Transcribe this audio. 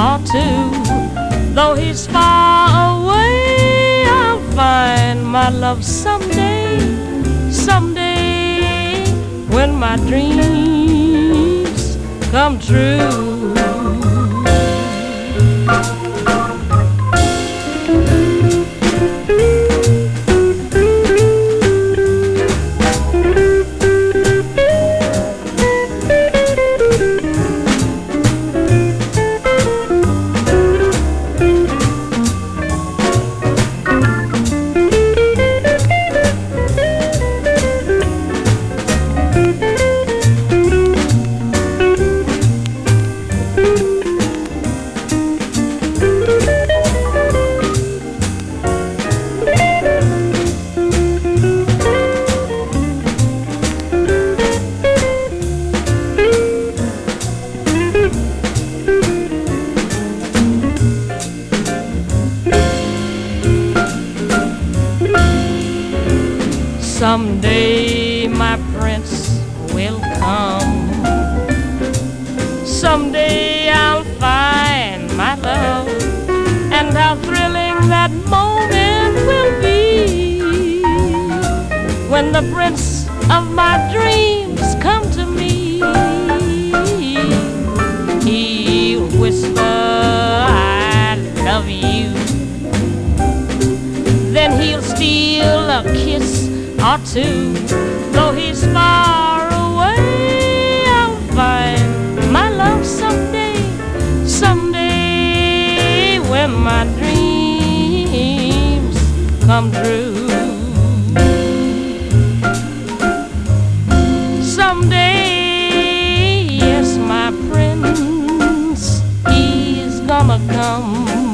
or two. Though he's far away, I'll find my love someday, someday, when my dreams come true. Someday my prince will come. Someday I'll find my love, and how thrilling that moment will be when the prince of my dreams come to me. He'll whisper, I love you. Then he'll steal a kiss or two. Though he's far away, I'll find my love someday, someday, when my dreams come true. Someday, yes, my prince, he's gonna come.